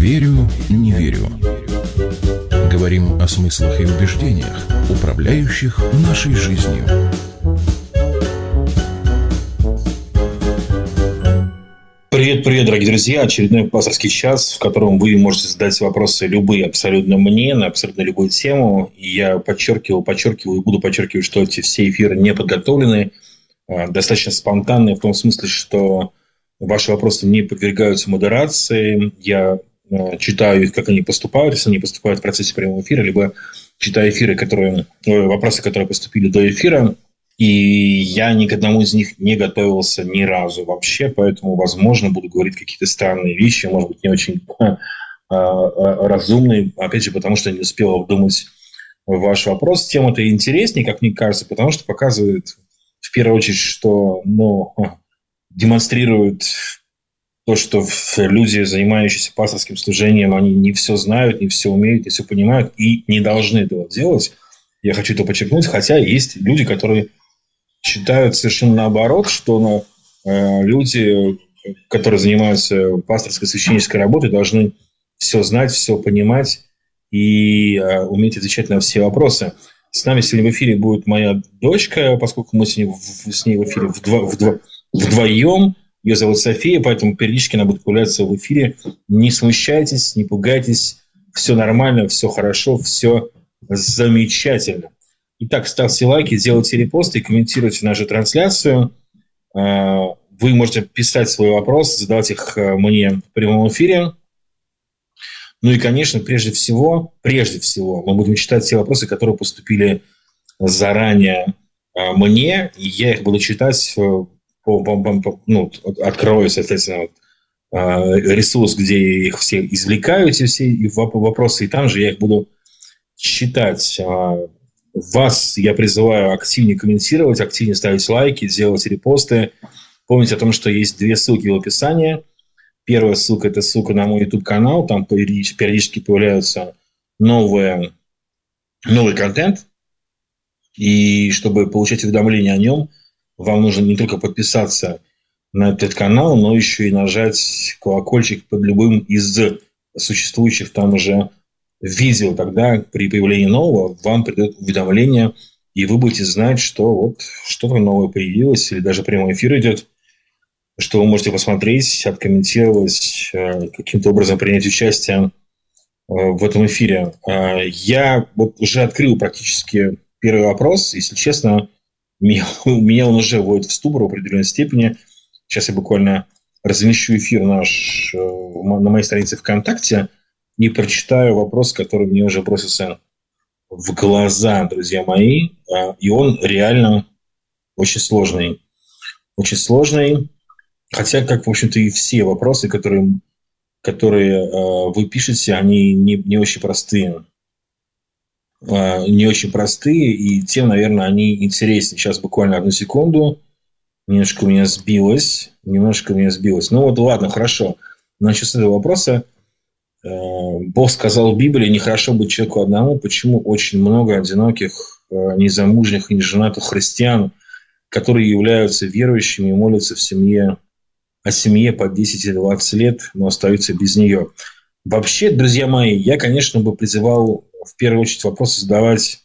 Верю, не верю. Говорим о смыслах и убеждениях, управляющих нашей жизнью. Привет, дорогие друзья. Очередной пасторский час, в котором вы можете задать вопросы любые абсолютно мне, на абсолютно любую тему. И я подчеркиваю и буду подчеркивать, что эти все эфиры не подготовлены, достаточно спонтанные, в том смысле, что ваши вопросы не подвергаются модерации. Я читаю их, как они поступают, если они поступают в процессе прямого эфира, либо читаю вопросы, которые поступили до эфира. И я ни к одному из них не готовился ни разу вообще, поэтому, возможно, буду говорить какие-то странные вещи, может быть, не очень разумные, опять же, потому что не успел обдумать ваш вопрос. Тема-то интереснее, как мне кажется, потому что показывает, в первую очередь, что демонстрирует то, что люди, занимающиеся пасторским служением, они не все знают, не все умеют, не все понимают и не должны этого делать. Я хочу это подчеркнуть, хотя есть люди, которые считают совершенно наоборот, что люди, которые занимаются пасторской священнической работой, должны все знать, все понимать и уметь отвечать на все вопросы. С нами сегодня в эфире будет моя дочка, поскольку мы сегодня с ней в эфире вдвоем. Ее зовут София, поэтому периодически она будет появляться в эфире. Не смущайтесь, не пугайтесь. Все нормально, все хорошо, все замечательно. Итак, ставьте лайки, делайте репосты и комментируйте нашу трансляцию. Вы можете писать свой вопрос, задавать их мне в прямом эфире. Ну и, конечно, прежде всего, мы будем читать те вопросы, которые поступили заранее мне, и я их буду читать, открою, соответственно, ресурс, где я их все извлекаю, эти все вопросы, и там же я их буду читать. Вас я призываю активнее комментировать, активнее ставить лайки, делать репосты. Помните о том, что есть две ссылки в описании. Первая ссылка – это ссылка на мой YouTube-канал. Там периодически появляется новый контент. И чтобы получать уведомления о нем, вам нужно не только подписаться на этот канал, но еще и нажать колокольчик под любым из существующих там уже видео. Тогда при появлении нового вам придет уведомление, и вы будете знать, что вот что-то новое появилось, или даже прямой эфир идет, что вы можете посмотреть, откомментировать, каким-то образом принять участие в этом эфире. Я вот уже открыл практически первый вопрос. Если честно, меня он уже вводит в ступор в определенной степени. Сейчас я буквально размещу эфир наш на моей странице ВКонтакте и прочитаю вопрос, который мне уже бросился в глаза, друзья мои. И он реально очень сложный. Очень сложный. Хотя, как, в общем-то, и все вопросы, которые вы пишете, они не очень простые. Не очень простые, и тем, наверное, они интереснее. Сейчас буквально одну секунду. Немножко у меня сбилось. Ну вот, ладно, хорошо. Начну с этого вопроса. Бог сказал в Библии: нехорошо быть человеку одному. Почему очень много одиноких, незамужних и неженатых христиан, которые являются верующими и молятся о семье по 10 или 20 лет, но остаются без нее? Вообще, друзья мои, я, конечно, бы призывал в первую очередь вопросы задавать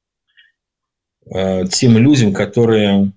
тем людям, которые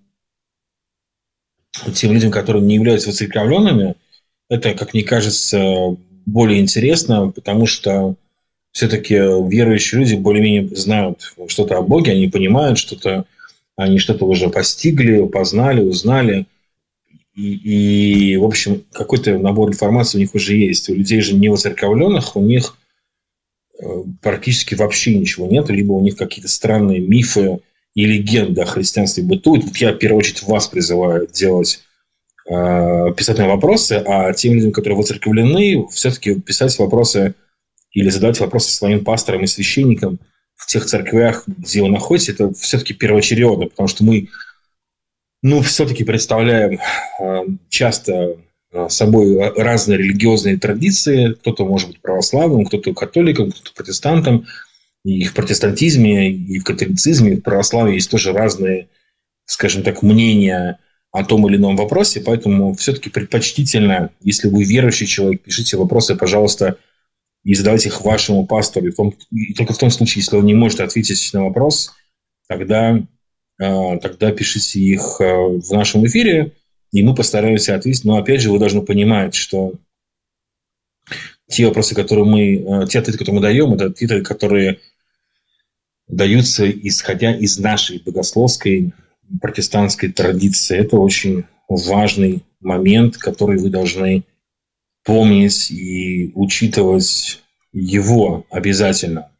не являются воцерковленными. Это, как мне кажется, более интересно, потому что все-таки верующие люди более-менее знают что-то о Боге, они понимают что-то, они что-то уже постигли, познали, узнали. И, в общем, какой-то набор информации у них уже есть. У людей же не воцерковленных, у них практически вообще ничего нет, либо у них какие-то странные мифы и легенды о христианстве бытуют. Вот я, в первую очередь, вас призываю писать мне вопросы, а тем людям, которые воцерковлены, все-таки писать вопросы или задавать вопросы своим пасторам и священникам в тех церквях, где вы находитесь, это все-таки первоочередно, потому что мы все-таки представляем часто собой разные религиозные традиции. Кто-то может быть православным, кто-то католиком, кто-то протестантом. И в протестантизме, и в католицизме, и в православии есть тоже разные, скажем так, мнения о том или ином вопросе. Поэтому все-таки предпочтительно, если вы верующий человек, пишите вопросы, пожалуйста, и задавать их вашему пастору. И только в том случае, если он не может ответить на вопрос, тогда пишите их в нашем эфире, и мы постараемся ответить. Но опять же, вы должны понимать, что те вопросы, те ответы, которые мы даем, это ответы, которые даются исходя из нашей богословской протестантской традиции. Это очень важный момент, который вы должны помнить и учитывать его обязательно.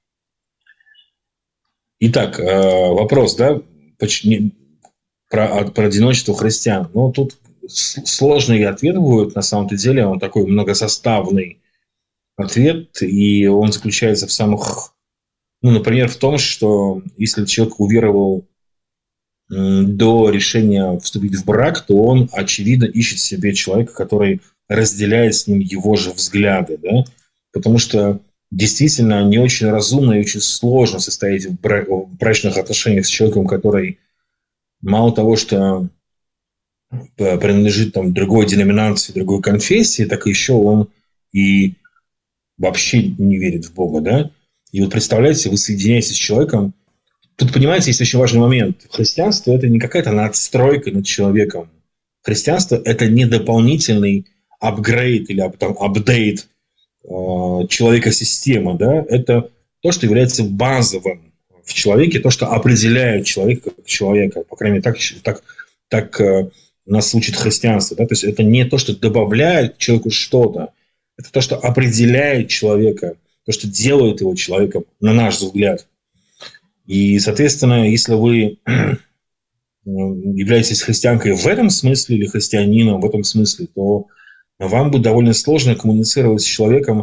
Итак, вопрос, да, про одиночество христиан. Ну, тут сложный ответ будет, на самом-то деле, он такой многосоставный ответ, и он заключается в самых, например, в том, что если человек уверовал до решения вступить в брак, то он, очевидно, ищет себе человека, который разделяет с ним его же взгляды, да? Потому что действительно не очень разумно и очень сложно состоять в брачных отношениях с человеком, который мало того, что принадлежит другой деноминации, другой конфессии, так еще он и вообще не верит в Бога, да? И вот представляете, вы соединяетесь с человеком. Тут, понимаете, есть очень важный момент. Христианство – это не какая-то надстройка над человеком. Христианство – это не дополнительный апгрейд или апдейт человека-системы. Да? Это то, что является базовым в человеке, то, что определяет человека как человека. По крайней мере, так нас учит христианство. Да? То есть это не то, что добавляет человеку что-то. Это то, что определяет человека, то, что делает его человеком, на наш взгляд. И, соответственно, если вы являетесь христианкой в этом смысле или христианином в этом смысле, то вам будет довольно сложно коммуницировать с человеком.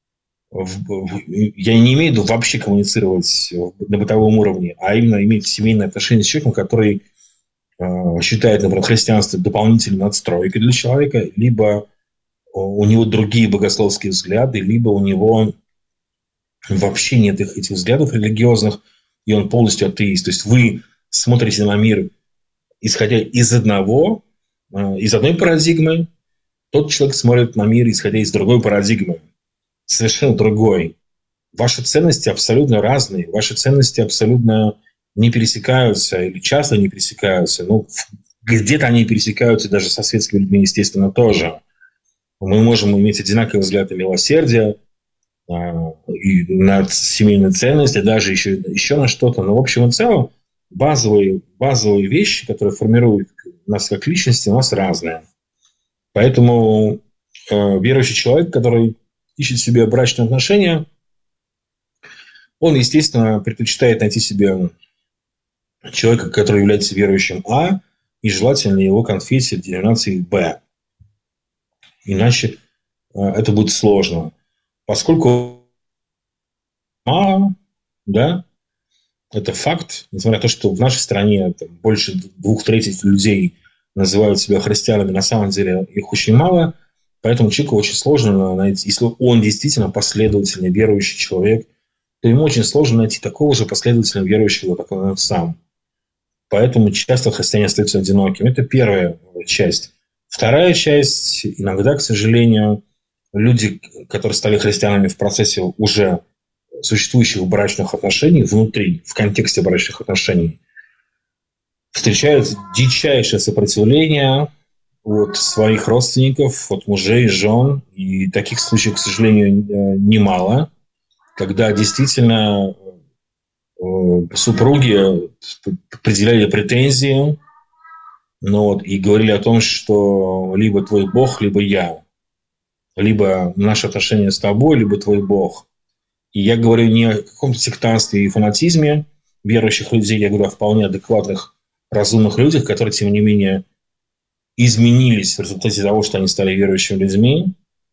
Я не имею в виду вообще коммуницировать на бытовом уровне, а именно иметь семейные отношения с человеком, который считает, например, христианство дополнительной надстройкой для человека, либо у него другие богословские взгляды, либо у него вообще нет этих взглядов религиозных, и он полностью атеист. То есть вы смотрите на мир, исходя из одной парадигмы, тот человек смотрит на мир, исходя из другой парадигмы, совершенно другой. Ваши ценности абсолютно разные, ваши ценности абсолютно не пересекаются или часто не пересекаются. Ну, где-то они пересекаются даже со светскими людьми, естественно, тоже. Мы можем иметь одинаковый взгляд на милосердие, и на семейные ценности, даже еще на что-то. Но в общем и целом базовые вещи, которые формируют нас как личности, у нас разные. Поэтому верующий человек, который ищет себе брачные отношения, он, естественно, предпочитает найти себе человека, который является верующим А, и желательно его конфессии, деноминации Б. Иначе это будет сложно. Поскольку да, это факт, несмотря на то, что в нашей стране больше 2/3 людей называют себя христианами, на самом деле их очень мало, поэтому человеку очень сложно найти, если он действительно последовательный верующий человек, то ему очень сложно найти такого же последовательного верующего, как он сам. Поэтому часто христиане остаются одинокими. Это первая часть. Вторая часть, иногда, к сожалению, люди, которые стали христианами в процессе уже существующих брачных отношений, внутри, в контексте брачных отношений, встречают дичайшее сопротивление от своих родственников, от мужей, жен. И таких случаев, к сожалению, немало, когда действительно супруги предъявляли претензии, и говорили о том, что либо твой Бог, либо я. Либо наши отношения с тобой, либо твой Бог. И я говорю не о каком-то сектантстве и фанатизме верующих людей, я говорю о вполне адекватных, разумных людях, которые, тем не менее, изменились в результате того, что они стали верующими людьми.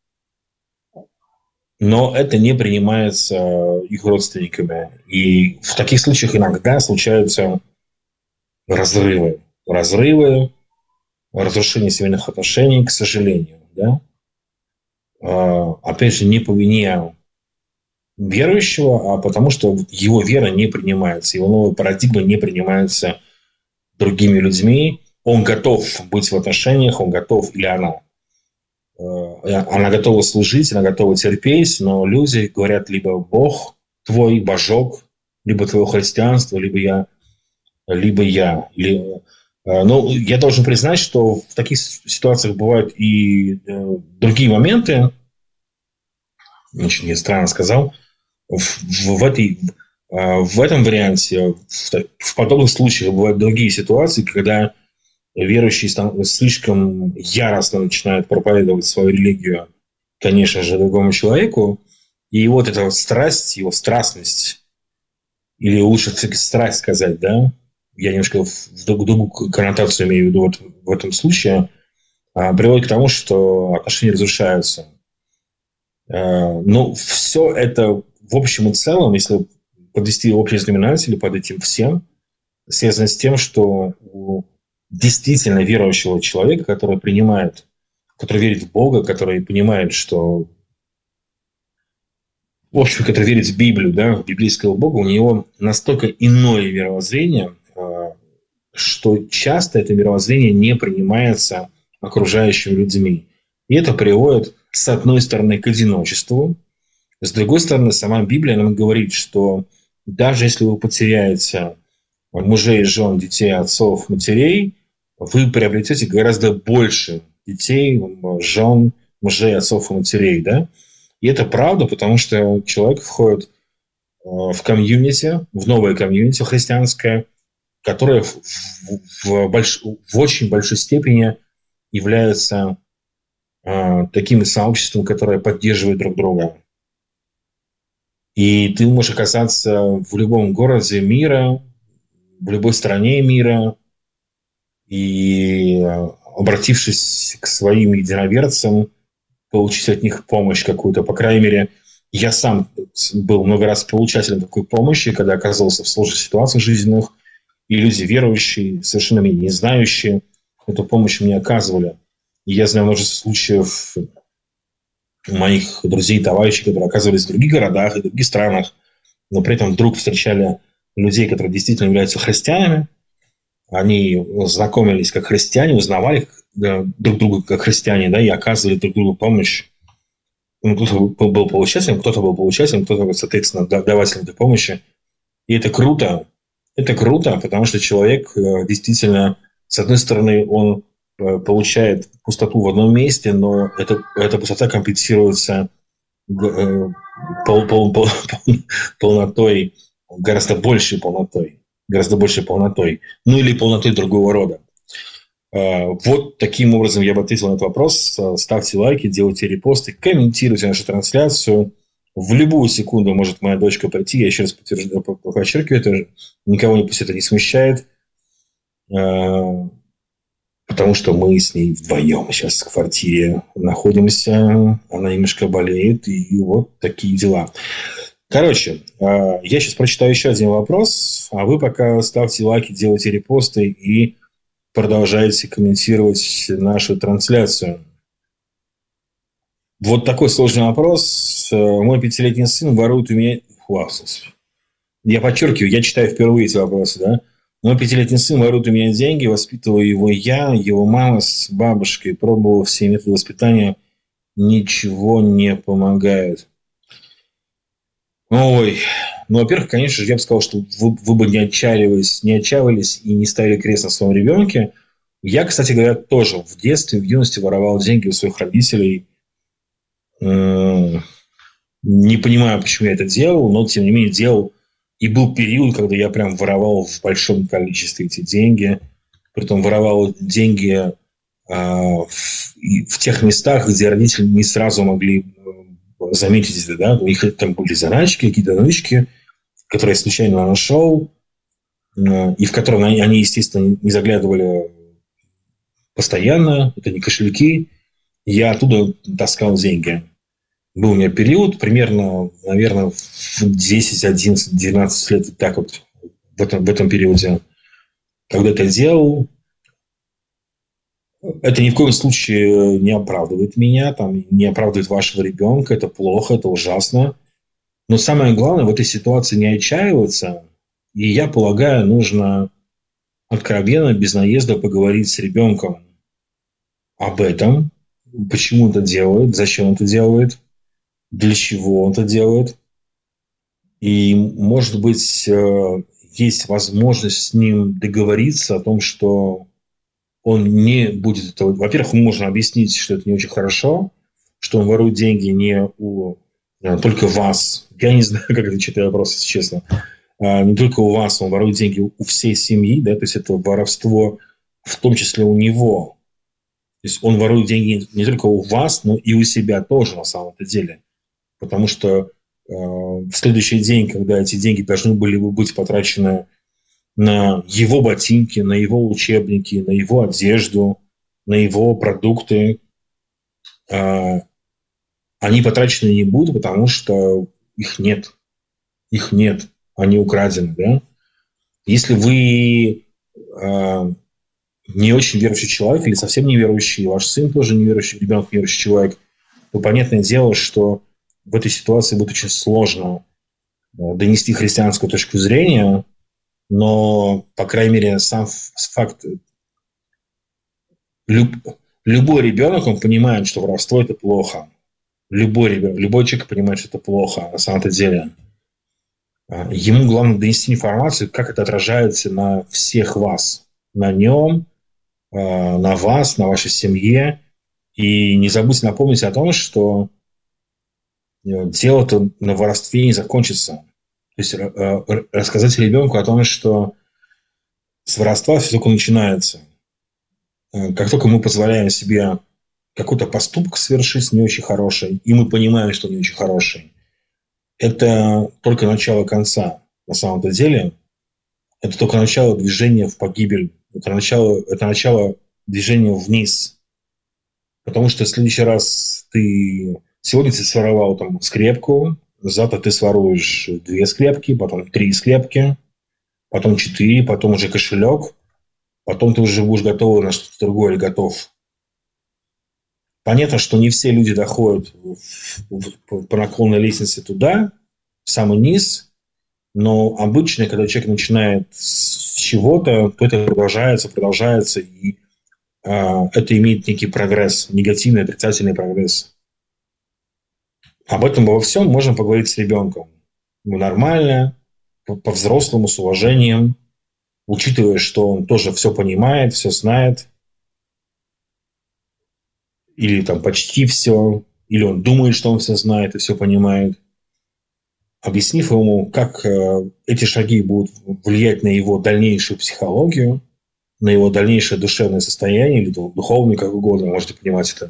Но это не принимается их родственниками. И в таких случаях иногда случаются разрывы, разрушение семейных отношений, к сожалению. Да? Опять же, не по вине верующего, а потому что его вера не принимается, его новая парадигма не принимается другими людьми. Он готов быть в отношениях, он готов, или она она готова служить, она готова терпеть, но люди говорят либо Бог твой, Божок, либо твое христианство, либо я. Но я должен признать, что в таких ситуациях бывают и другие моменты. Очень я странно сказал. В этом варианте, в подобных случаях бывают другие ситуации, когда верующие слишком яростно начинают проповедовать свою религию, конечно же, другому человеку. И вот эта страсть, его страстность, или лучше все-таки страсть сказать, да, я немножко в другую коннотацию имею в виду вот в этом случае, приводит к тому, что отношения разрушаются. Но все это в общем и целом, если подвести общий знаменатель под этим всем, связано с тем, что у действительно верующего человека, который верит в Бога, который понимает, что в общем, который верит в Библию, да, в библейского Бога, у него настолько иное мировоззрение, что часто это мировоззрение не принимается окружающими людьми. И это приводит, с одной стороны, к одиночеству, с другой стороны, сама Библия нам говорит, что даже если вы потеряете мужей, жен, детей, отцов, матерей, вы приобретете гораздо больше детей, жен, мужей, отцов и матерей, да? И это правда, потому что человек входит в комьюнити, в новое комьюнити христианское, которое в очень большой степени является таким сообществом, которое поддерживает друг друга. И ты можешь оказаться в любом городе мира, в любой стране мира, и, обратившись к своим единоверцам, получить от них помощь какую-то. По крайней мере, я сам был много раз получателем такой помощи, когда оказывался в сложных ситуациях жизненных, и люди верующие, совершенно меня не знающие, эту помощь мне оказывали. И я знаю множество случаев моих друзей и товарищей, которые оказывались в других городах и других странах, но при этом вдруг встречали людей, которые действительно являются христианами. Они знакомились как христиане, узнавали друг друга как христиане, да, и оказывали друг другу помощь. Кто-то был получателем, кто-то, соответственно, давателем этой помощи. И это круто. Это круто, потому что человек действительно, с одной стороны, он получает пустоту в одном месте, но эта пустота компенсируется полнотой, гораздо большей полнотой. Ну или полнотой другого рода. Вот таким образом я бы ответил на этот вопрос. Ставьте лайки, делайте репосты, комментируйте нашу трансляцию. В любую секунду может моя дочка прийти. Я еще раз подчеркиваю, это никого пусть это не смущает. Потому что мы с ней вдвоем сейчас в квартире находимся. Она немножко болеет. И вот такие дела. Короче, я сейчас прочитаю еще один вопрос. А вы пока ставьте лайки, делайте репосты и продолжайте комментировать нашу трансляцию. Вот такой сложный вопрос. Мой 5-летний сын ворует у меня... Я подчеркиваю, я читаю впервые эти вопросы, да? Мой 5-летний сын ворует у меня деньги, воспитываю его я, его мама с бабушкой. Пробовал все методы воспитания, ничего не помогает. Ой, ну, во-первых, конечно же, я бы сказал, что вы бы не отчаивались и не ставили крест на своем ребенке. Я, кстати говоря, тоже в детстве, в юности воровал деньги у своих родителей. Не понимаю, почему я это делал, но, тем не менее, делал. И был период, когда я прям воровал в большом количестве эти деньги. Притом воровал деньги в тех местах, где родители не сразу могли заметить это, да, у них там были заначки, какие-то нычки, которые я случайно нашел, и в которые они, естественно, не заглядывали постоянно, это не кошельки, я оттуда таскал деньги. Был у меня период, примерно, наверное, в 10, 11, 12 лет, так вот, в этом периоде, когда это делал. Это ни в коем случае не оправдывает меня, там, не оправдывает вашего ребенка. Это плохо, это ужасно. Но самое главное в этой ситуации не отчаиваться. И я полагаю, нужно откровенно, без наезда поговорить с ребенком об этом. почему он это делает, зачем он это делает, для чего он это делает. И, может быть, есть возможность с ним договориться о том, что он не будет этого... Во-первых, мы можем объяснить, что это не очень хорошо, что он ворует деньги не у только вас. Я не знаю, как отвечать на вопрос, если честно. Не только у вас, он ворует деньги у всей семьи, да, то есть это воровство в том числе у него. То есть он ворует деньги не только у вас, но и у себя тоже на самом-то деле. Потому что в следующий день, когда эти деньги должны были бы быть потрачены на его ботинки, на его учебники, на его одежду, на его продукты, они потрачены не будут, потому что их нет. Их нет. Они украдены. Да? Если вы не очень верующий человек или совсем неверующий, ваш сын тоже неверующий, ребенок неверующий человек, то понятное дело, что в этой ситуации будет очень сложно донести христианскую точку зрения, но, по крайней мере, сам факт... Любой ребенок, он понимает, что воровство – это плохо. Любой ребенок, любой человек понимает, что это плохо на самом-то деле. Ему главное донести информацию, как это отражается на всех вас. На нем, на вас, на вашей семье. И не забудьте напомнить о том, что дело-то на воровстве не закончится. То есть рассказать ребенку о том, что с воровства все только начинается. Как только мы позволяем себе какой-то поступок совершить не очень хороший, и мы понимаем, что не очень хороший, это только начало конца. На самом-то деле, это только начало движения в погибель. Это начало движения вниз. Потому что в следующий раз сегодня ты своровал там скрепку, завтра ты своруешь 2 скрепки, потом 3 скрепки, потом 4, потом уже кошелек, потом ты уже будешь готов на что-то другое или готов. Понятно, что не все люди доходят по наклонной лестнице туда, в самый низ, но обычно, когда человек начинает с чего-то, то это продолжается, и это имеет некий прогресс, негативный, отрицательный прогресс. Об этом во всем можем поговорить с ребенком. Нормально, по-взрослому, с уважением, учитывая, что он тоже все понимает, все знает, или там почти все, или он думает, что он все знает и все понимает. Объяснив ему, как эти шаги будут влиять на его дальнейшую психологию, на его дальнейшее душевное состояние, или духовное, как угодно, можете понимать это.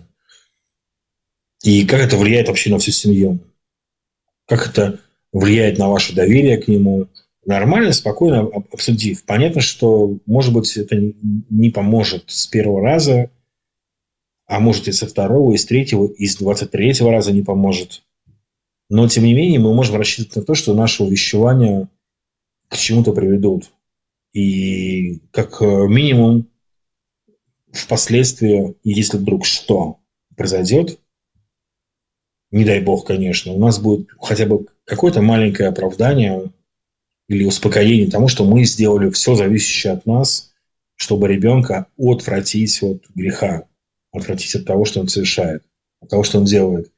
И как это влияет вообще на всю семью. Как это влияет на ваше доверие к нему. Нормально, спокойно обсудив. Понятно, что, может быть, это не поможет с первого раза, а может и со второго, и с третьего, и с 23-го раза не поможет. Но, тем не менее, мы можем рассчитывать на то, что наши увещевания к чему-то приведут. И как минимум впоследствии, если вдруг что произойдет, не дай бог, конечно, у нас будет хотя бы какое-то маленькое оправдание или успокоение тому, что мы сделали все зависящее от нас, чтобы ребенка отвратить от греха, отвратить от того, что он совершает, от того, что он делает.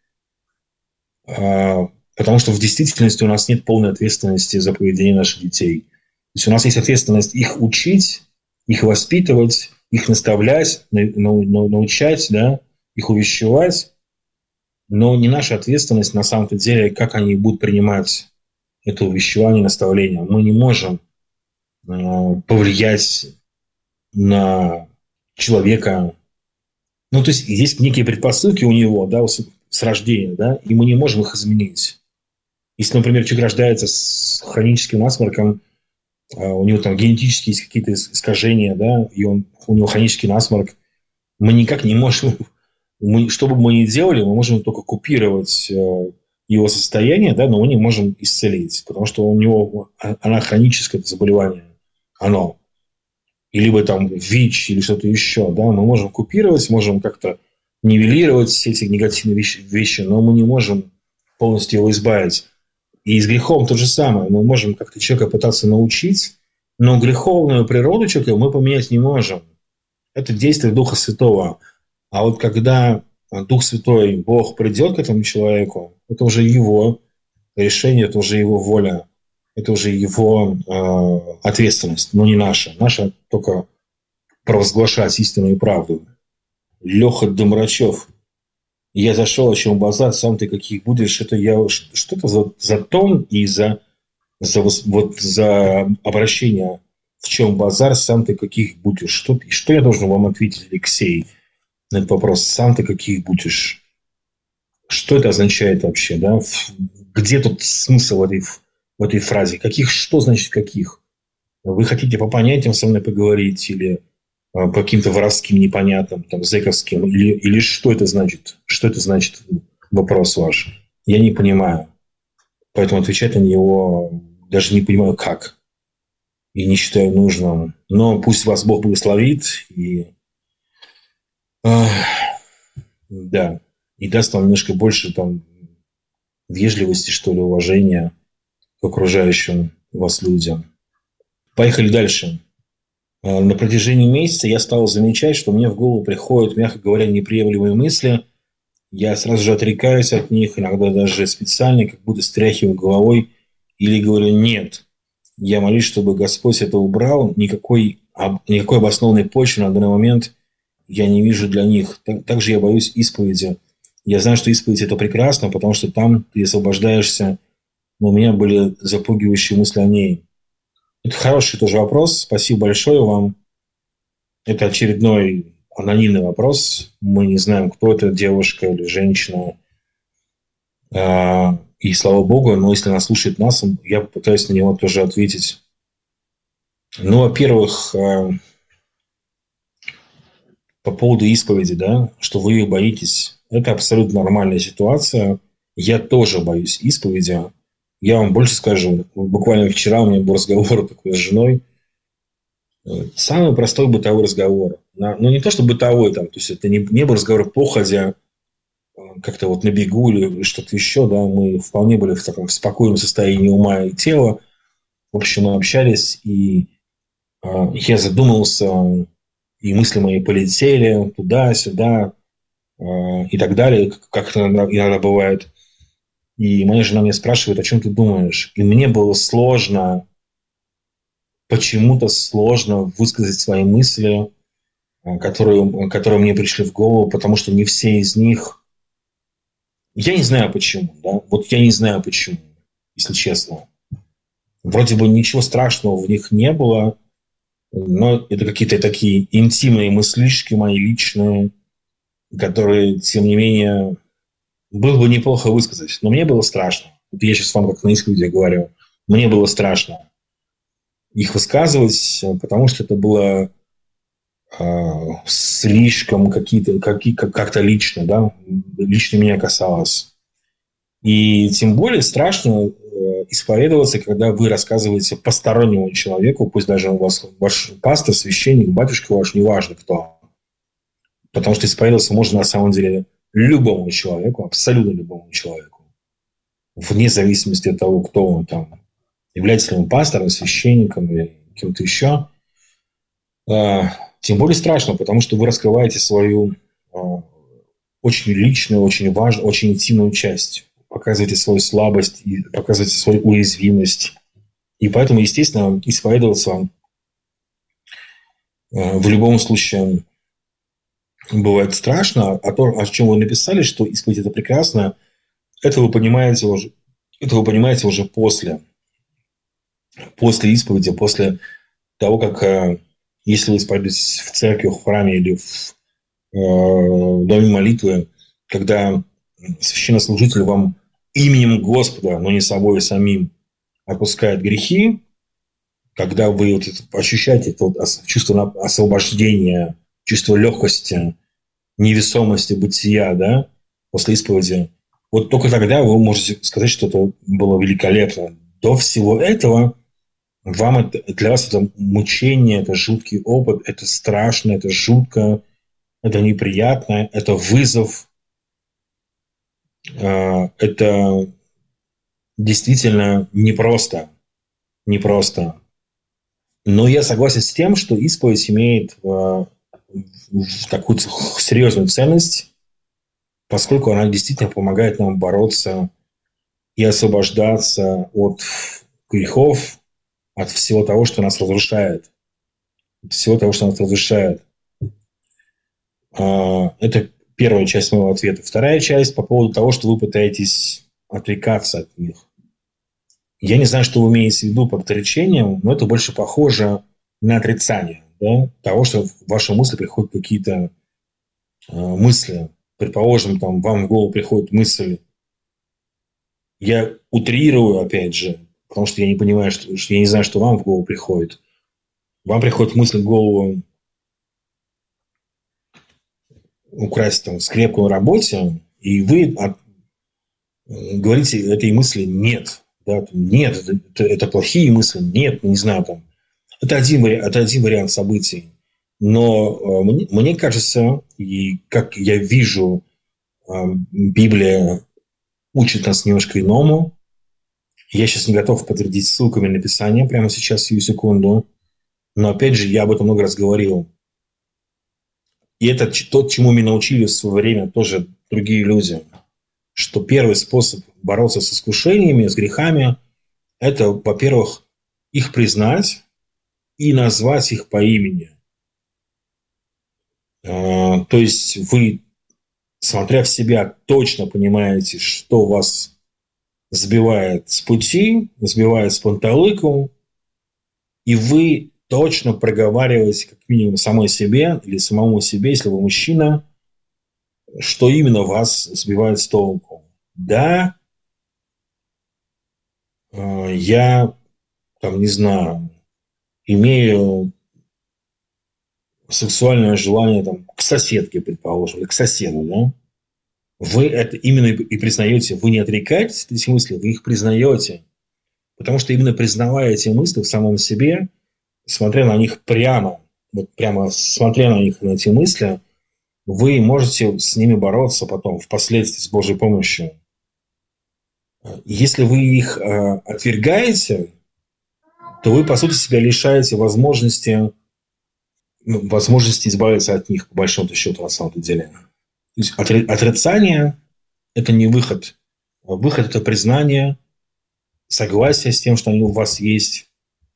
Потому что в действительности у нас нет полной ответственности за поведение наших детей. То есть у нас есть ответственность их учить, их воспитывать, их наставлять, научать, да, их увещевать, но не наша ответственность на самом-то деле, как они будут принимать это увещевание, наставление. Мы не можем повлиять на человека. Ну, то есть есть некие предпосылки у него, да, с рождения, да, и мы не можем их изменить. Если, например, человек рождается с хроническим насморком, у него там генетические есть какие-то искажения, да, и у него хронический насморк, мы никак не можем, что бы мы ни делали, мы можем только купировать его состояние, да, но мы не можем исцелить, потому что у него хроническое заболевание, и либо там ВИЧ или что-то еще, да, мы можем купировать, можем как-то нивелировать все эти негативные вещи, но мы не можем полностью его избавить. И с грехом то же самое. Мы можем как-то человека пытаться научить, но греховную природу человека мы поменять не можем. Это действие Духа Святого. А вот когда Дух Святой, Бог придет к этому человеку, это уже его решение, это уже его воля, это уже его ответственность, но не наша. Наша только провозглашать истину и правду. Леха Домрачев. Я зашел, о чем базар, сам ты каких будешь. Это я что-то за тон и за обращение, в чем базар, сам ты каких будешь. Что я должен вам ответить, Алексей, на этот вопрос? Сам ты каких будешь? Что это означает вообще? Да? Где тут смысл в этой фразе? Каких? Что значит каких? Вы хотите по понятиям со мной поговорить или по каким-то воровским, непонятным, там, зэковским? Или что это значит? Что это значит, вопрос ваш? Я не понимаю. Поэтому отвечать на него даже не понимаю как. И не считаю нужным. Но пусть вас Бог благословит. Да. И даст вам немножко больше там вежливости, что ли, уважения к окружающим вас людям. Поехали дальше. На протяжении месяца я стал замечать, что мне в голову приходят, мягко говоря, неприемлемые мысли. Я сразу же отрекаюсь от них, иногда даже специально, как будто стряхиваю головой или говорю «нет». Я молюсь, чтобы Господь это убрал. Никакой обоснованной почвы на данный момент я не вижу для них. Также я боюсь исповеди. Я знаю, что исповедь – это прекрасно, потому что там ты освобождаешься. Но у меня были запугивающие мысли о ней. Это хороший тоже вопрос. Спасибо большое вам. Это очередной анонимный вопрос. Мы не знаем, кто это, девушка или женщина. И слава Богу, но если она слушает нас, я попытаюсь на него тоже ответить. Ну, во-первых, по поводу исповеди, да, что вы ее боитесь. Это абсолютно нормальная ситуация. Я тоже боюсь исповеди. Я вам больше скажу. Буквально вчера у меня был разговор такой с женой. Самый простой бытовой разговор. Ну, не то, что бытовой, там, то есть это не был разговор походя, как-то вот на бегу или что-то еще, да, мы вполне были в таком спокойном состоянии ума и тела. В общем, мы общались, и я задумался, и мысли мои полетели туда-сюда и так далее, как это иногда бывает. И моя жена меня спрашивает, о чем ты думаешь? И мне было сложно, почему-то сложно высказать свои мысли, которые мне пришли в голову, потому что не все из них... Я не знаю почему, да? Вот я не знаю почему, если честно. Вроде бы ничего страшного в них не было, но это какие-то такие интимные мыслишки мои личные, которые, тем не менее, было бы неплохо высказать. Но мне было страшно. Вот я сейчас вам как на исповеди говорю. Мне было страшно их высказывать, потому что это было слишком как-то лично, да, лично меня касалось. И тем более страшно исповедоваться, когда вы рассказываете постороннему человеку, пусть даже у вас ваш пастор, священник, батюшка ваш, неважно кто. Потому что исповедоваться можно на самом деле любому человеку, абсолютно любому человеку. Вне зависимости от того, кто он там. Является ли он пастором, священником или кем-то еще. Тем более страшно, потому что вы раскрываете свою очень личную, очень важную, очень интимную часть. Показываете свою слабость, и показываете свою уязвимость. И поэтому, естественно, исповедоваться в любом случае бывает страшно. А то, о чем вы написали, что исповедь – это прекрасно, это вы понимаете уже после исповеди, после того, как... Если вы исповедуетесь в церкви, в храме или в доме молитвы, когда священнослужитель вам именем Господа, но не собой самим, отпускает грехи, когда вы вот ощущаете это чувство освобождения, чувство легкости, невесомости бытия, да, после исповеди, вот только тогда вы можете сказать, что это было великолепно. До всего этого для вас это мучение, это жуткий опыт, это страшно, это жутко, это неприятно, это вызов, это действительно непросто. Но я согласен с тем, что исповедь имеет такую серьезную ценность, поскольку она действительно помогает нам бороться и освобождаться от грехов, от всего того, что нас разрушает. От всего того, что нас разрушает. Это первая часть моего ответа. Вторая часть по поводу того, что вы пытаетесь отрекаться от них. Я не знаю, что вы имеете в виду под отречением, но это больше похоже на отрицание, да? Того, что в ваши мысли приходят какие-то мысли. Предположим, там, вам в голову приходит мысль, я утрирую, опять же, потому что я не понимаю, что я не знаю, что вам в голову приходит. Вам приходит мысль в голову украсть там скрепку на работе, и вы говорите этой мысли «нет». Да, нет, это плохие мысли, нет, не знаю, там. Это один вариант событий. Но мне кажется, и как я вижу, Библия учит нас немножко иному. Я сейчас не готов подтвердить ссылками на Писание прямо сейчас, сию секунду. Но опять же, я об этом много раз говорил. И это то, чему меня научили в свое время тоже другие люди. Что первый способ бороться с искушениями, с грехами, это, во-первых, их признать и назвать их по имени. То есть вы, смотря в себя, точно понимаете, что вас сбивает с пути, сбивает с панталыку, и вы точно проговариваете, как минимум, самой себе или самому себе, если вы мужчина, что именно вас сбивает с толку. Да, я, там, не знаю, имею сексуальное желание там, к соседке, предположим, или к соседу, да? Вы это именно и признаете. Вы не отрекаетесь от этих мыслей, вы их признаете. Потому что именно признавая эти мысли в самом себе, смотря на них прямо, вот прямо смотря на них, на эти мысли, вы можете с ними бороться потом, впоследствии, с Божьей помощью. Если вы их отвергаете, то вы, по сути, себя лишаете возможности избавиться от них, по большому счету, на самом деле. То есть отрицание – это не выход. Выход – это признание, согласие с тем, что они у вас есть,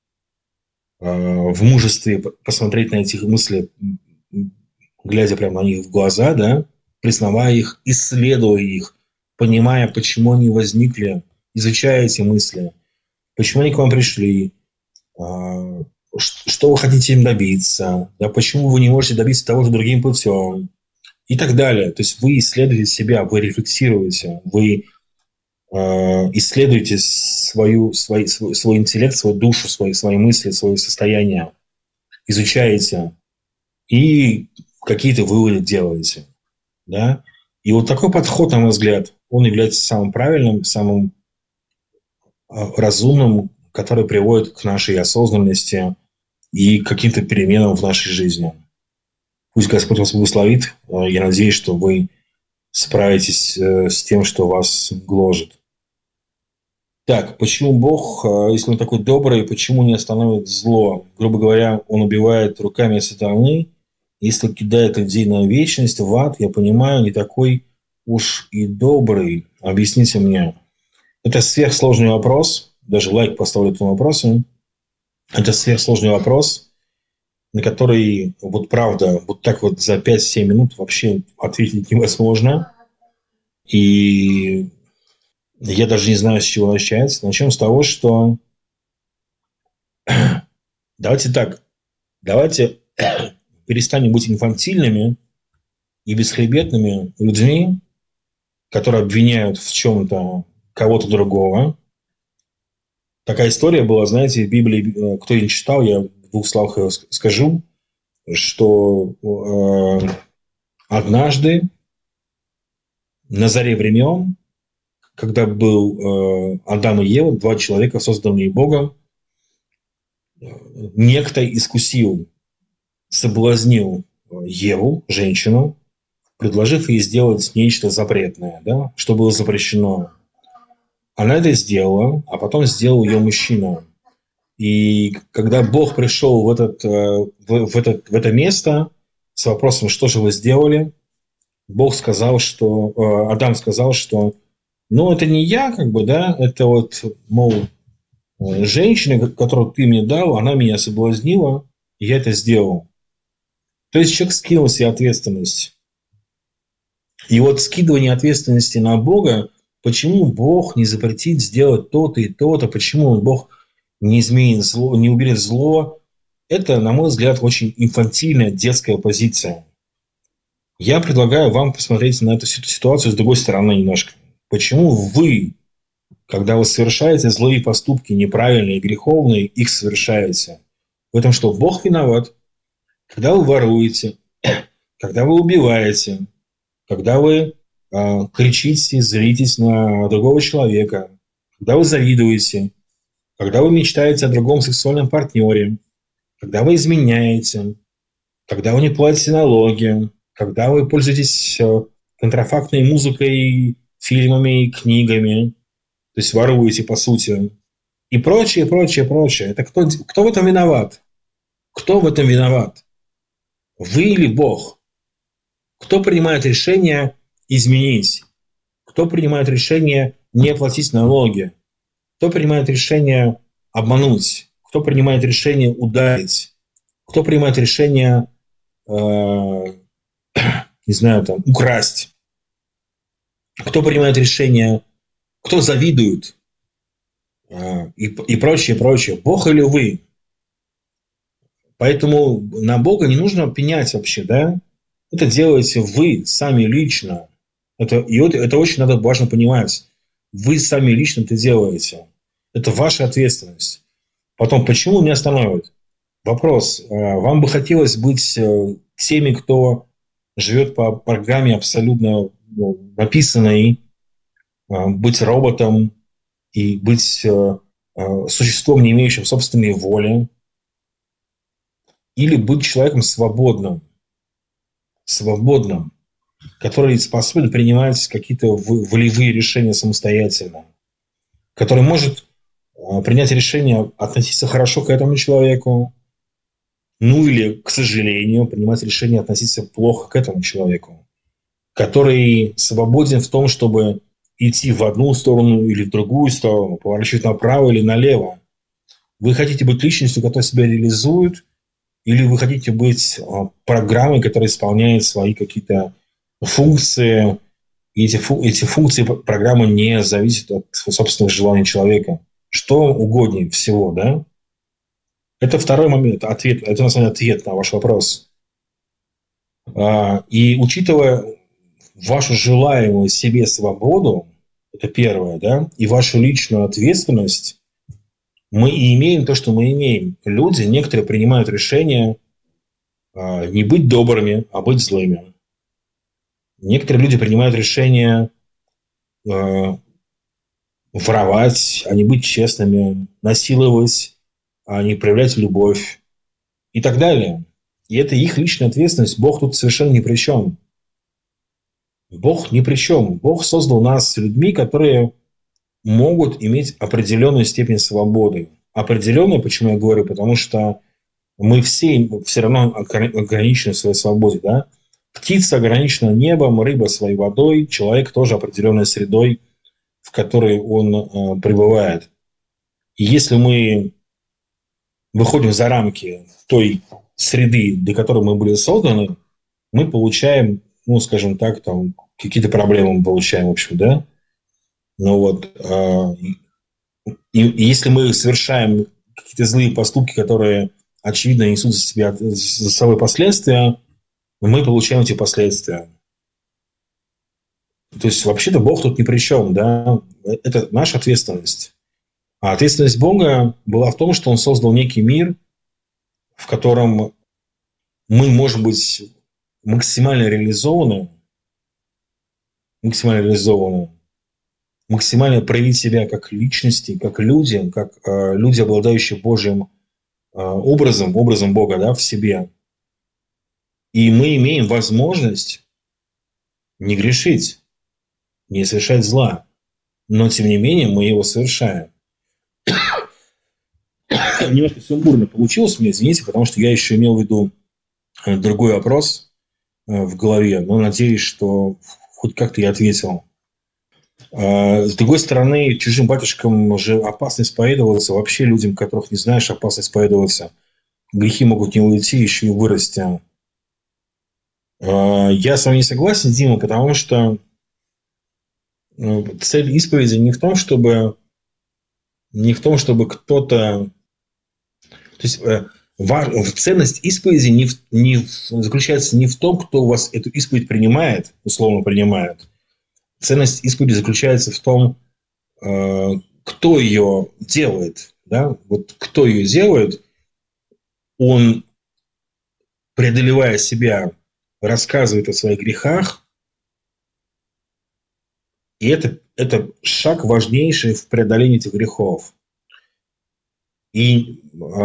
в мужестве посмотреть на эти мысли, глядя прямо на них в глаза, да, признавая их, исследуя их, понимая, почему они возникли, изучая эти мысли, почему они к вам пришли, что вы хотите им добиться, да, почему вы не можете добиться того же другим путем и так далее. То есть вы исследуете себя, вы рефлексируете, вы исследуете свой интеллект, свою душу, свои мысли, свое состояние, изучаете и какие-то выводы делаете. Да? И вот такой подход, на мой взгляд, он является самым правильным, самым разумным, который приводит к нашей осознанности и к каким-то переменам в нашей жизни. Пусть Господь вас благословит. Я надеюсь, что вы справитесь с тем, что вас гложет. Так, почему Бог, если Он такой добрый, почему не остановит зло? Грубо говоря, Он убивает руками сатаны. Если кидает людей на вечность, в ад, я понимаю, не такой уж и добрый. Объясните мне. Это сверхсложный вопрос. Даже лайк поставлю этому вопросу. Это сверхсложный вопрос, на который, вот правда, вот так вот за 5-7 минут вообще ответить невозможно. И я даже не знаю, с чего начать. Начнем с того, что давайте перестанем быть инфантильными и бесхребетными людьми, которые обвиняют в чем-то кого-то другого. Такая история была, знаете, в Библии, кто ее не читал, я в 2 словах ее скажу, что однажды на заре времен, когда был Адам и Ева, 2 человека, созданные Богом, некто искусил, соблазнил Еву, женщину, предложив ей сделать нечто запретное, да, что было запрещено. Она это сделала, а потом сделал ее мужчина. И когда Бог пришел в это место с вопросом, что же вы сделали, Бог сказал, что Адам сказал, что ну, это не я, как бы, да, это вот, мол, женщина, которую ты мне дал, она меня соблазнила, и я это сделал. То есть человек скинул себе ответственность. И вот скидывание ответственности на Бога, почему Бог не запретит сделать то-то и то-то, почему Бог не изменит зло, не уберет зло, это, на мой взгляд, очень инфантильная детская позиция. Я предлагаю вам посмотреть на эту ситуацию с другой стороны немножко. Почему вы, когда вы совершаете злые поступки, неправильные, греховные, их совершаете? В этом что, Бог виноват? Когда вы воруете, когда вы убиваете, когда вы кричите, злитесь на другого человека, когда вы завидуете, когда вы мечтаете о другом сексуальном партнере, когда вы изменяете, когда вы не платите налоги, когда вы пользуетесь контрафактной музыкой, фильмами, книгами, то есть воруете, по сути, и прочее, прочее, прочее. Это кто в этом виноват? Кто в этом виноват? Вы или Бог? Кто принимает решение изменить? Кто принимает решение не платить налоги? Кто принимает решение обмануть? Кто принимает решение ударить? Кто принимает решение, не знаю, там, украсть? Кто принимает решение, кто завидует? И прочее, прочее. Бог или вы? Поэтому на Бога не нужно пенять вообще, да? Это делаете вы сами лично. Это очень надо важно понимать. Вы сами лично это делаете. Это ваша ответственность. Потом, почему меня останавливают? Вопрос. Вам бы хотелось быть теми, кто живет по программе абсолютно написанной, быть роботом и быть существом, не имеющим собственной воли, или быть человеком свободным, который способен принимать какие-то волевые решения самостоятельно, который может принять решение относиться хорошо к этому человеку, ну или, к сожалению, принимать решение относиться плохо к этому человеку, который свободен в том, чтобы идти в одну сторону или в другую сторону, поворачивать направо или налево. Вы хотите быть личностью, которая себя реализует, или вы хотите быть программой, которая исполняет свои какие-то функции, и эти функции программы не зависят от собственных желаний человека. Что угоднее всего, да? Это второй момент, ответ. Это, на самом деле, ответ на ваш вопрос. И учитывая вашу желаемую себе свободу, это первое, да, и вашу личную ответственность, мы и имеем то, что мы имеем. Люди, некоторые принимают решение не быть добрыми, а быть злыми. Некоторые люди принимают решение воровать, а не быть честными, насиловать, а не проявлять любовь и так далее. И это их личная ответственность. Бог тут совершенно ни при чем. Бог ни при чем. Бог создал нас людьми, которые могут иметь определенную степень свободы. Определенную, почему я говорю? Потому что мы все равно ограничены в своей свободе. Да? Птица ограничена небом, рыба своей водой, человек тоже определенной средой, в которой он пребывает. И если мы выходим за рамки той среды, для которой мы были созданы, мы получаем, ну, скажем так, там, какие-то проблемы мы получаем, в общем, да. Ну вот, и если мы совершаем какие-то злые поступки, которые, очевидно, несут за собой последствия, мы получаем эти последствия. То есть, вообще-то, Бог тут ни при чем, да. Это наша ответственность. А ответственность Бога была в том, что Он создал некий мир, в котором мы можем быть максимально реализованы, максимально проявить себя как личности, как люди, обладающие Божьим образом Бога, да, в себе. И мы имеем возможность не грешить, не совершать зла, но, тем не менее, мы его совершаем. Немножко сумбурно получилось мне, извините, потому что я еще имел в виду другой вопрос. в голове, но надеюсь, что хоть как-то я ответил. С другой стороны, чужим батюшкам уже опасно исповедоваться. Вообще людям, которых не знаешь, опасно исповедоваться. Грехи могут не уйти, еще и вырасти. Я с вами не согласен, Дима, потому что цель исповеди не в том, чтобы кто-то... То есть ценность исповеди заключается не в том, кто у вас эту исповедь принимает, условно принимает. Ценность исповеди заключается в том, кто ее делает. Да? Вот кто ее делает, он, преодолевая себя, рассказывает о своих грехах. И это шаг важнейший в преодолении этих грехов. И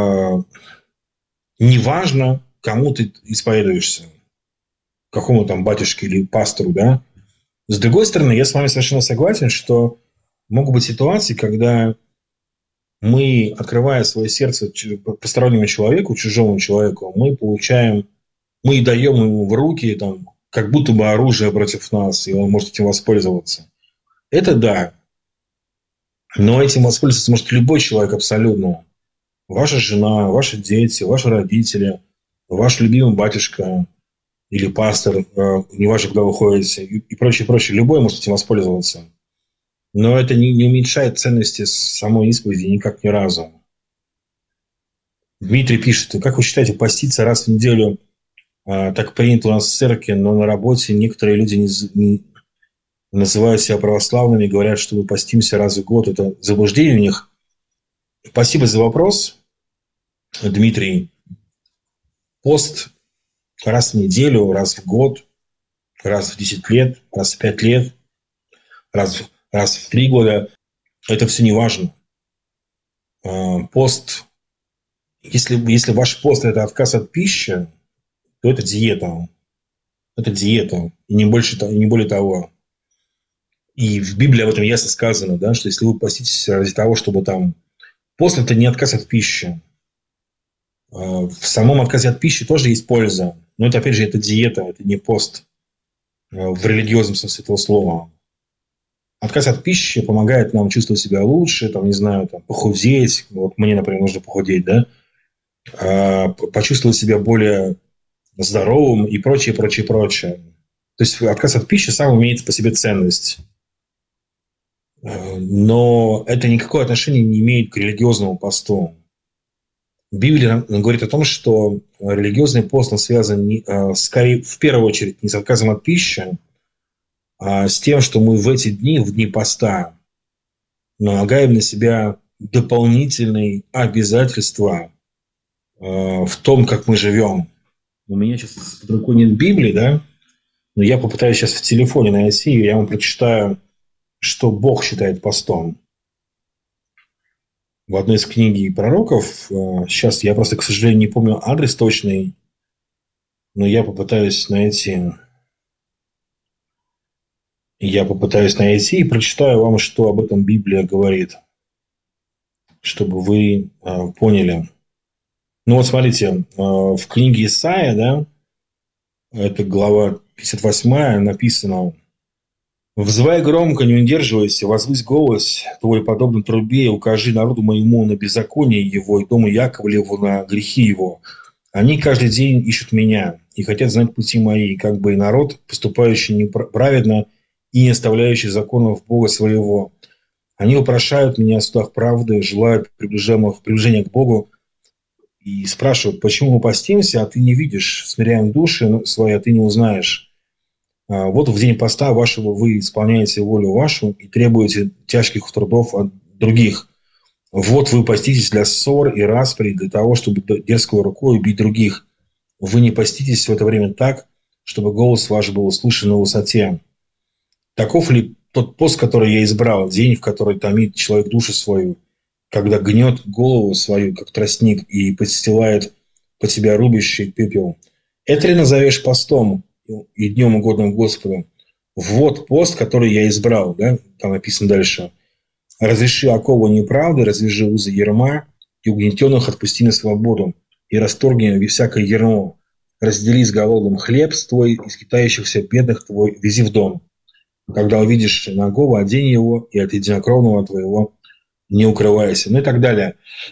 неважно, кому ты исповедуешься, какому там батюшке или пастору, да. С другой стороны, я с вами совершенно согласен, что могут быть ситуации, когда мы, открывая свое сердце постороннему человеку, чужому человеку, мы даем ему в руки там, как будто бы оружие против нас, и он может этим воспользоваться. Это да. Но этим воспользоваться может любой человек абсолютно. Ваша жена, ваши дети, ваши родители, ваш любимый батюшка или пастор, неважно, куда вы ходите, и прочее, прочее. Любой может этим воспользоваться. Но это не уменьшает ценности самой исповеди никак ни разу. Дмитрий пишет: как вы считаете, поститься раз в неделю так принято у нас в церкви, но на работе некоторые люди не называют себя православными, говорят, что мы постимся раз в год. Это заблуждение у них. Спасибо за вопрос, Дмитрий. Пост раз в неделю, раз в год, раз в 10 лет, раз в 5 лет, раз в 3 года – это все не важно. Пост, если ваш пост – это отказ от пищи, то это диета. Это диета, и не более того. И в Библии об этом ясно сказано, да, что если вы поститесь ради того, чтобы там... Пост – это не отказ от пищи. В самом отказе от пищи тоже есть польза. Но это, опять же, это диета, это не пост в религиозном смысле этого слова. Отказ от пищи помогает нам чувствовать себя лучше, там, не знаю, там, похудеть. Вот мне, например, нужно похудеть, да? Почувствовать себя более здоровым и прочее, прочее, прочее. То есть отказ от пищи сам имеет по себе ценность. Но это никакое отношение не имеет к религиозному посту. Библия говорит о том, что религиозный пост он связан скорее в первую очередь не с отказом от пищи, а с тем, что мы в эти дни, в дни поста, налагаем на себя дополнительные обязательства в том, как мы живем. У меня сейчас под рукой нет Библии, да, но я попытаюсь сейчас в телефоне найти, и я вам прочитаю, что Бог считает постом. В одной из книг пророков, сейчас я просто, к сожалению, не помню адрес точный, но я попытаюсь найти и прочитаю вам, что об этом Библия говорит, чтобы вы поняли. Ну вот смотрите, в книге Исаия, да, это глава 58, написано: «Взывай громко, не удерживайся, возвысь голос твой подобно трубе, и укажи народу моему на беззаконие его, и дому Яковлеву на грехи его. Они каждый день ищут меня и хотят знать пути мои, как бы и народ, поступающий неправедно и не оставляющий законов Бога своего. Они вопрошают меня о судах правды, желают приближения к Богу и спрашивают, почему мы постимся, а ты не видишь, смиряем души свои, а ты не узнаешь. Вот в день поста вашего вы исполняете волю вашу и требуете тяжких трудов от других. Вот вы поститесь для ссор и распри, для того, чтобы дерзкой рукой убить других. Вы не поститесь в это время так, чтобы голос ваш был услышан на высоте. Таков ли тот пост, который я избрал, день, в который томит человек душу свою, когда гнет голову свою, как тростник, и подстилает под себя рубящий пепел? Это ли назовешь постом и днем угодным Господу? Вот пост, который я избрал, да? Там написано дальше. Разреши оковы неправды, развяжи узы ярма, и угнетенных отпусти на свободу, и расторгни всякое ярмо. раздели с голодным хлеб твой, из скитающихся бедных твой вези в дом. Когда увидишь нагого, одень его, и от единокровного твоего не укрывайся». Ну и так далее.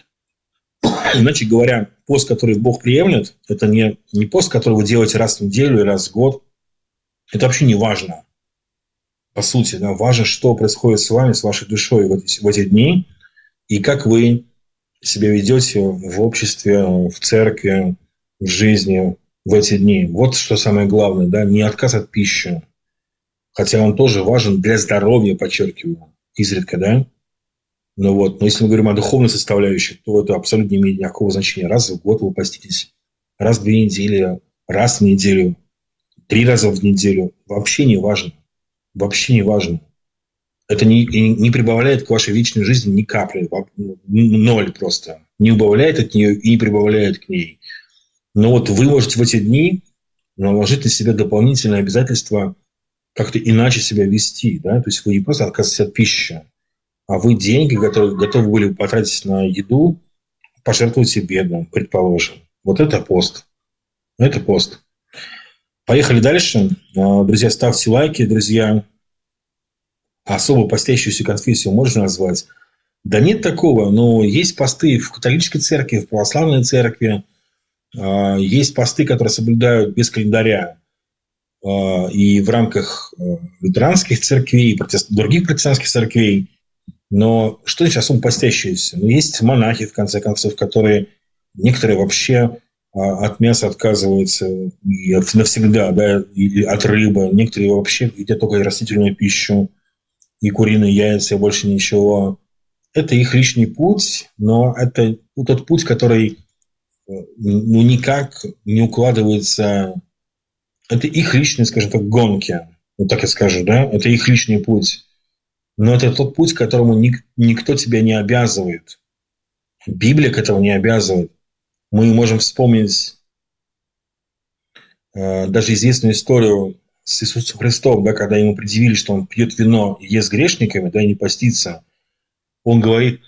Иначе говоря, пост, который Бог приемлет, это не пост, который вы делаете раз в неделю или раз в год. Это вообще не важно. По сути, да, важно, что происходит с вами, с вашей душой в эти дни, и как вы себя ведете в обществе, в церкви, в жизни в эти дни. Вот что самое главное, да, не отказ от пищи. Хотя он тоже важен для здоровья, подчеркиваю, изредка, да. Но если мы говорим о духовной составляющей, то это абсолютно не имеет никакого значения. Раз в год вы поститесь, раз в 2 недели, раз в неделю, 3 раза в неделю. Вообще не важно. Вообще не важно. Это не прибавляет к вашей вечной жизни ни капли. 0 просто. Не убавляет от нее и не прибавляет к ней. Но вот вы можете в эти дни наложить на себя дополнительные обязательства как-то иначе себя вести. Да? То есть вы не просто отказываетесь от пищи, а вы деньги, которые готовы были потратить на еду, пожертвуете бедным, предположим. Вот это пост. Это пост. Поехали дальше. Друзья, ставьте лайки. Друзья, особо постящуюся конфессию можно назвать? Да нет такого. Но есть посты в католической церкви, в православной церкви. Есть посты, которые соблюдают без календаря. И в рамках лютеранских церквей, и других протестантских церквей. Но что значит особо постящиеся? Есть монахи, в конце концов, которые некоторые вообще от мяса отказываются и навсегда, да, и от рыбы. Некоторые вообще едят только растительную пищу и куриные яйца, и больше ничего. Это их личный путь, но это тот путь, который никак не укладывается. Это их личные, скажем так, гонки. Вот так я скажу, да? Это их личный путь. Но это тот путь, к которому никто тебя не обязывает. Библия к этому не обязывает. Мы можем вспомнить даже известную историю с Иисусом Христом, да, когда ему предъявили, что он пьет вино и ест с грешниками, да, и не постится. Он говорит,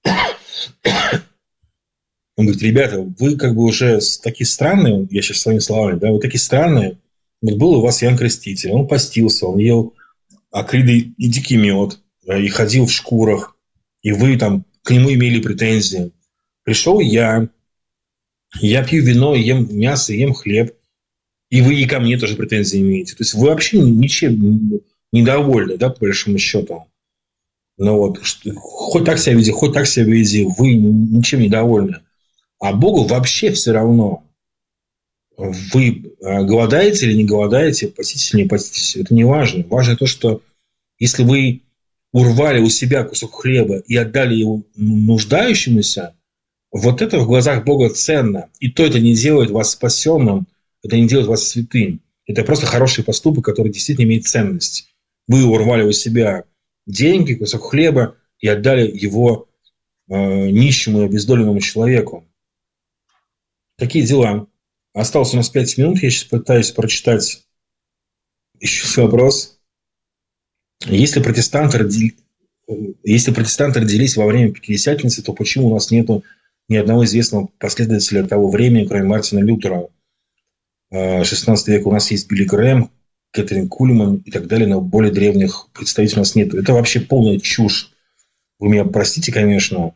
ребята, вы как бы уже такие странные, я сейчас своими словами, да, вы такие странные. Вот был у вас Иоанн Креститель, он постился, он ел акриды и дикий мед, и ходил в шкурах, и вы там к нему имели претензии. Пришел я пью вино, ем мясо, ем хлеб, и вы и ко мне тоже претензии имеете. То есть вы вообще ничем недовольны, да, по большому счету. Ну вот, хоть так себя веди, вы ничем недовольны. А Богу вообще все равно. Вы голодаете или не голодаете, поститесь или не поститесь, это не важно. Важно то, что если вы урвали у себя кусок хлеба и отдали его нуждающемуся, вот это в глазах Бога ценно. И то это не делает вас спасенным, это не делает вас святым. Это просто хороший поступок, который действительно имеет ценность. Вы урвали у себя деньги, кусок хлеба и отдали его нищему и обездоленному человеку. Такие дела. Осталось у нас 5 минут. Я сейчас пытаюсь прочитать еще вопрос. Если протестанты родились во время Пятидесятницы, то почему у нас нету ни одного известного последователя того времени, кроме Мартина Лютера? 16 век у нас есть Билли Грэм, Кэтрин Кульман и так далее, но более древних представителей у нас нет. Это вообще полная чушь. Вы меня простите, конечно.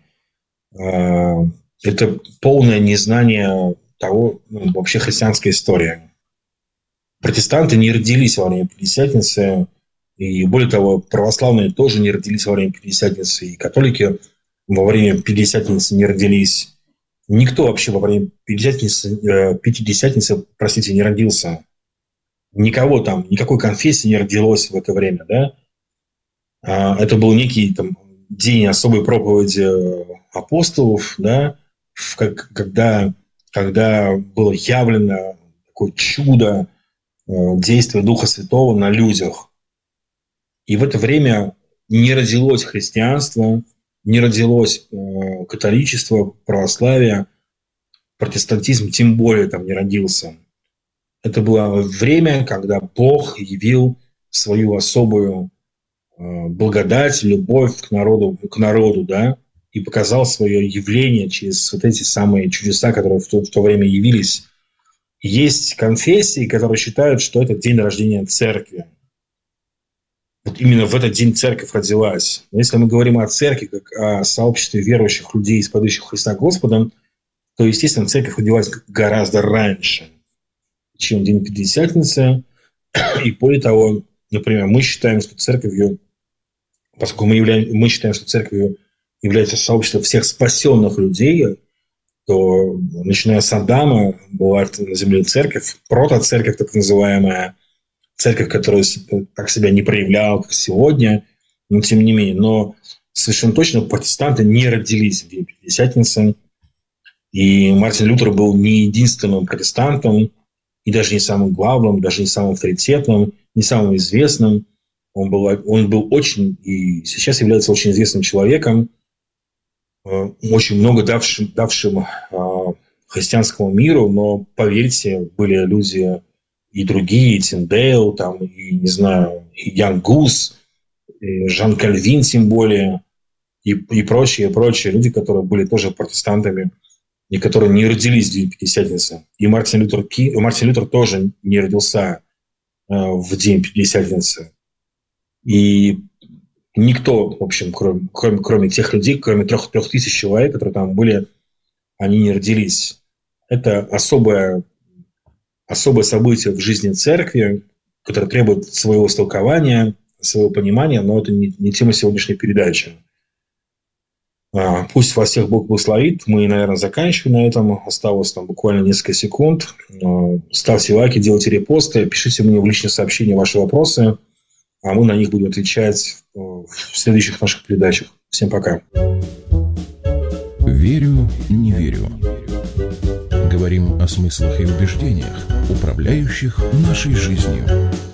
Это полное незнание того, вообще христианской истории. Протестанты не родились во время Пятидесятницы, и более того, православные тоже не родились во время Пятидесятницы, и католики во время Пятидесятницы не родились. Никто вообще во время Пятидесятницы, простите, не родился. Никого там, никакой конфессии не родилось в это время, да? Это был некий там день особой проповеди апостолов, да? Когда было явлено такое чудо действия Духа Святого на людях. И в это время не родилось христианство, не родилось католичество, православие, протестантизм тем более там не родился. Это было время, когда Бог явил свою особую благодать, любовь к народу, да, и показал свое явление через вот эти самые чудеса, которые в то время явились. Есть конфессии, которые считают, что это день рождения церкви. Вот именно в этот день церковь родилась. Но если мы говорим о церкви, как о сообществе верующих людей, исповедующих Христа Господом, то, естественно, церковь родилась гораздо раньше, чем День Пятидесятницы. И более того, например, мы считаем, что церковью, поскольку мы считаем, что церковью является сообщество всех спасенных людей, то, начиная с Адама, была на земле церковь, протоцерковь, так называемая, церковь, которая так себя не проявляла, как сегодня, но тем не менее. Но совершенно точно протестанты не родились в День Пятидесятницы. И Мартин Лютер был не единственным протестантом, и даже не самым главным, даже не самым авторитетным, не самым известным. Он был очень, и сейчас является очень известным человеком, очень много давшим христианскому миру, но, поверьте, были люди и другие, и Тиндейл, там, и, не знаю, и Ян Гус, и Жан Кальвин, тем более, и прочие люди, которые были тоже протестантами, и которые не родились в День Пятидесятницы. И Мартин Лютер тоже не родился в День Пятидесятницы. И никто, в общем, кроме тех людей, кроме 3000 человек, которые там были, они не родились. Это особое событие в жизни церкви, которое требует своего истолкования, своего понимания, но это не тема сегодняшней передачи. Пусть вас всех Бог благословит. Мы, наверное, заканчиваем на этом. Осталось там буквально несколько секунд. Ставьте лайки, делайте репосты, пишите мне в личные сообщения ваши вопросы, а мы на них будем отвечать в следующих наших передачах. Всем пока. Верю, не верю. Говорим о смыслах и убеждениях, управляющих нашей жизнью.